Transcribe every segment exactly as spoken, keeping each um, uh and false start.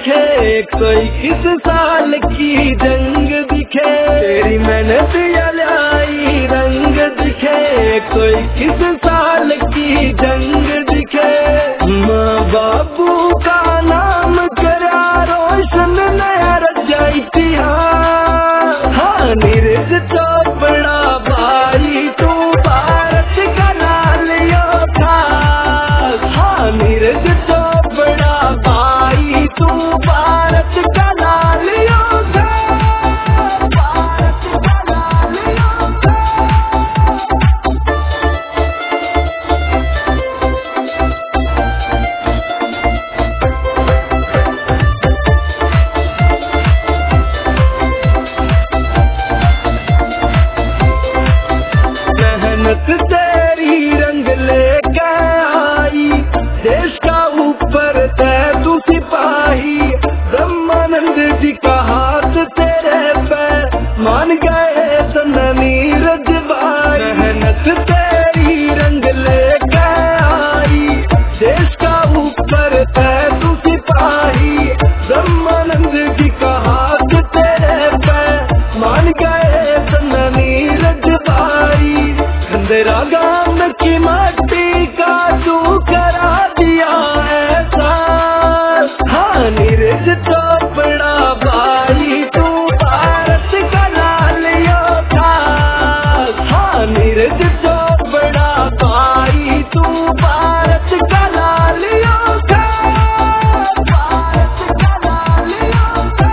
दिखे, एक सौ इक्कीस साल की जंग दिखे, तेरी मेहनत लाई रंग दिखे, एक सौ इक्कीस साल की जंग दिखे। माँ बापू का नाम करा रोशन नया रचा इतिहास। हाँ नीरज चोपड़ा भाई तू भारत का लाल योद्धा। हाँ नीरज चोपड़ा भाई तू भारत का लाल योद्धा, भारत का लाल योद्धा। मेहनत तेरी रंग लेके आई, देश का ऊपर तय तू सिपाही। ब्रह्मानंद जी का हाथ तेरे पे मान गए सन नीरज भाई। मेहनत तेरी रंग लेके आई, देश का ऊपर तय तू सिपाही। ब्रह्मानंद जी का हाथ तेरे पे मान गए सन नीरज भाई। खंडेरा गांव की माटी का तू करा दिया ऐसा। हाँ नीरज चोपड़ा भाई तू भारत का लाल योद्धा। हाँ नीरज चोपड़ा भाई तू भारत का लाल योद्धा, भारत का लाल योद्धा।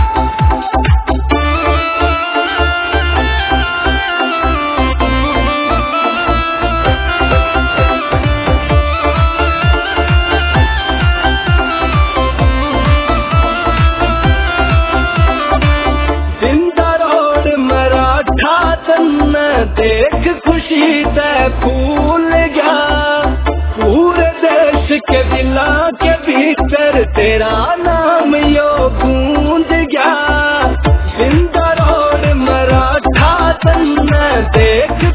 जिंदा रोड मराठा तन देख खुशी ते फूल गया। पूरे देश के दिला के भीतर तेरा नाम यो गूंज गया। जिंदा रोड मराठा तन देख